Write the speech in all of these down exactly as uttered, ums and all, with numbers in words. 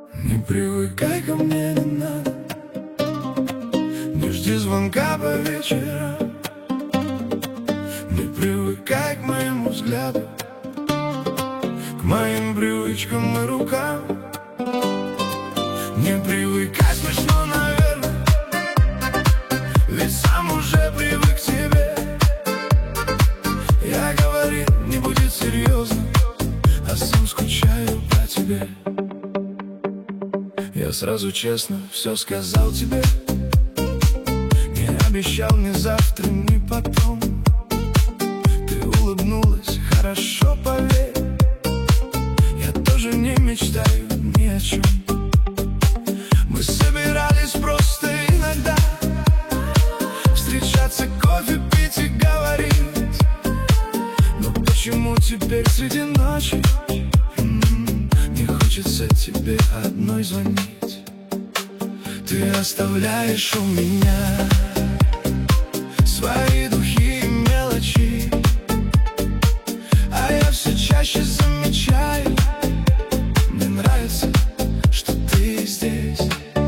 Не привыкай ко мне, не надо. Не жди звонка по вечерам. Не привыкай к моему взгляду, к моим привычкам и рукам. Не привыкай, смешно, наверное, ведь сам уже привык к тебе. Я говорил, не будет серьезно, а сам скучаю по тебе. Я сразу честно все сказал тебе. Не обещал ни завтра, ни потом. Ты улыбнулась, хорошо, поверь. Я тоже не мечтаю ни о чем. Мы собирались просто иногда встречаться, кофе пить и говорить. Но почему теперь среди ночи не хочется тебе одной звонить? Ты оставляешь у меня свои духи и мелочи, а я все чаще замечаю, мне нравится, что ты здесь.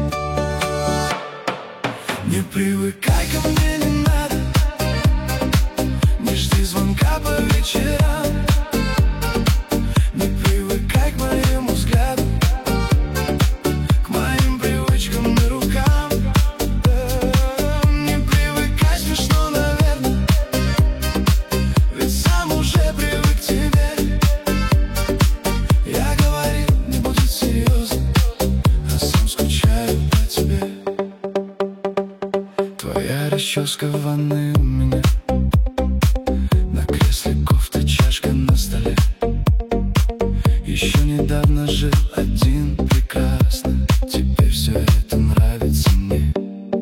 Не привыкай ко мне, не надо. Не жди звонка по вечерам. Не привыкай к моему взгляду, к моим привычкам и рукам. Не привыкай, смешно, наверное, ведь сам уже привык к тебе. Я говорил, не будет серьезно, а сам скучаю по тебе. Твоя расческа в ванной у меня, на кресле кофта, чашка на столе. Еще недавно жил один прекрасно, теперь все это нравится мне.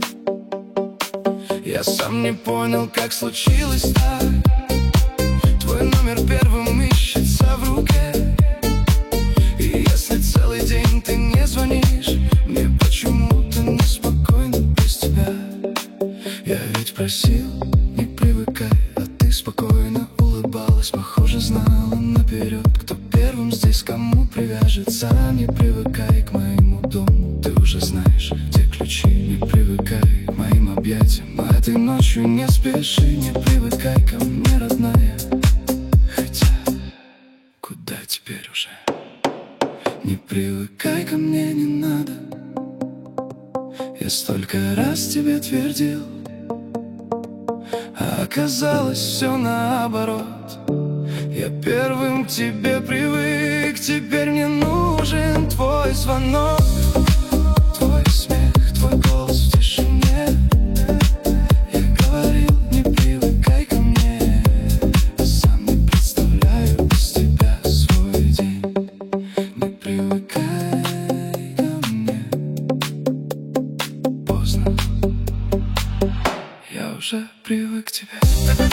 Я сам не понял, как случилось так. Твой номер первым ищется в руке. И если целый день ты не звонишь, мне почему-то неспокойно без тебя. Я ведь просил, не привыкай, а ты спокойно улыбалась. Похоже, знала наперед, кто первым здесь кому привяжется. Не привыкай к моему дому, ты уже знаешь, где ключи. Не привыкай к моим объятиям, а этой ночью не спеши. Не привыкай ко мне, родная, хотя куда теперь уже? Не привыкай ко мне, не надо. Я столько раз тебе твердил, а оказалось все наоборот. Я первым к тебе привык, теперь мне нужен твой звонок, твой смех, твой голос в тишине. Я говорил, не привыкай ко мне, сам не представляю без тебя свой день. Не привыкай ко мне, поздно, я уже привык к тебе.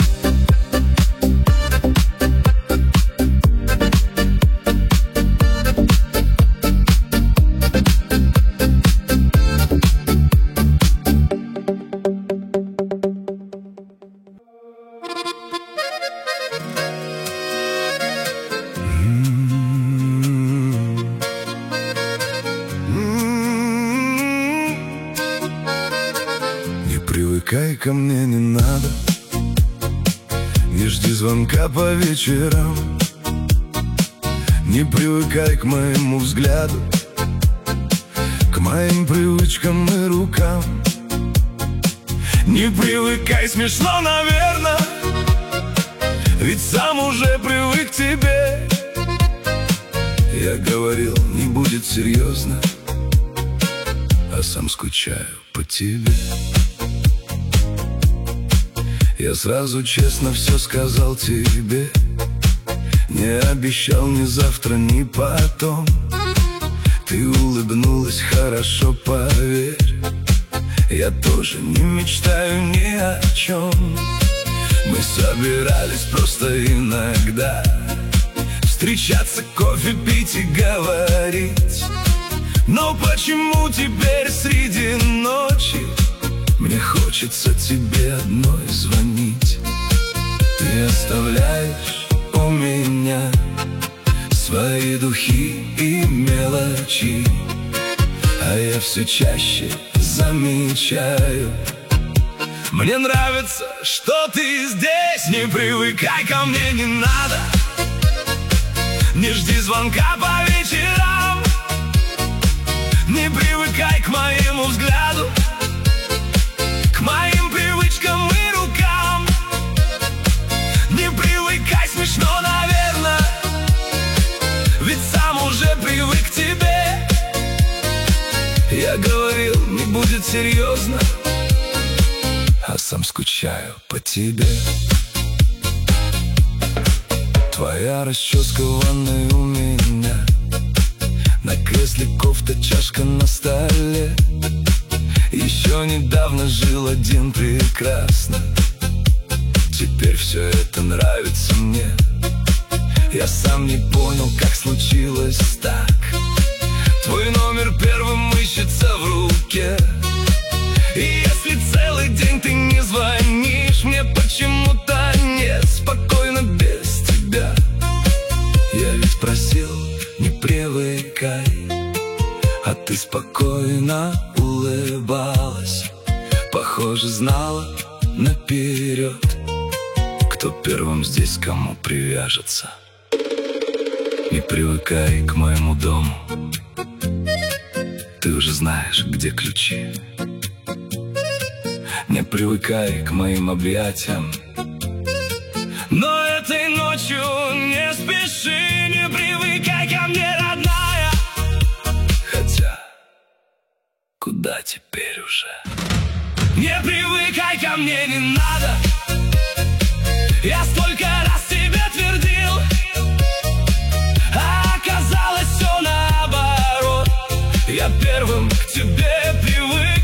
Не привыкай ко мне, не надо. Не жди звонка по вечерам. Не привыкай к моему взгляду, к моим привычкам и рукам. Не привыкай, смешно, наверное, ведь сам уже привык к тебе. Я говорил, не будет серьезно, а сам скучаю по тебе. Я сразу честно все сказал тебе. Не обещал ни завтра, ни потом. Ты улыбнулась, хорошо, поверь. Я тоже не мечтаю ни о чем. Мы собирались просто иногда встречаться, кофе пить и говорить. Но почему теперь среди ночи мне хочется тебе одной звонить? Ты оставляешь у меня свои духи и мелочи, А я все чаще замечаю: мне нравится, что ты здесь. Не привыкай ко мне, не надо. Не жди звонка по вечерам. Не привыкай к моему взгляду, к моим привычкам и рукам. Не привыкай, смешно, наверное, ведь сам уже привык к тебе. Я говорил, не будет серьезно, а сам скучаю по тебе. Твоя расческа в ванной у меня, на кресле кофта, чашка на столе. Еще недавно жил один прекрасно, теперь все это нравится мне. Я сам не понял, как случилось так. Твой номер первым ищется в руке. И если целый день ты не звонишь, мне почему-то неспокойно без тебя. Я ведь просил, не привыкай, а ты спокойно улыбалась. Похоже, знала наперед, кто первым здесь кому привяжется. Не привыкай к моему дому, ты уже знаешь, где ключи. Не привыкай к моим объятиям, но этой ночью не спеши. Не привыкай ко мне, родная. Хотя, куда теперь уже? Не привыкай ко мне, не надо. Я столько раз тебе твердил, а оказалось все наоборот. Я первым к тебе привык.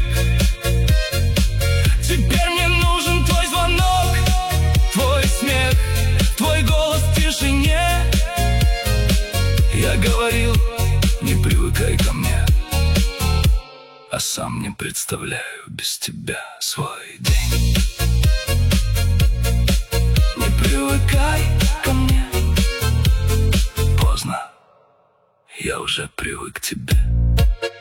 Теперь мне нужен твой звонок, твой смех, твой голос в тишине. Я говорил, не привыкай ко мне, а сам не представляю без тебя свой день. Не привыкай ко мне, поздно, я уже привык к тебе.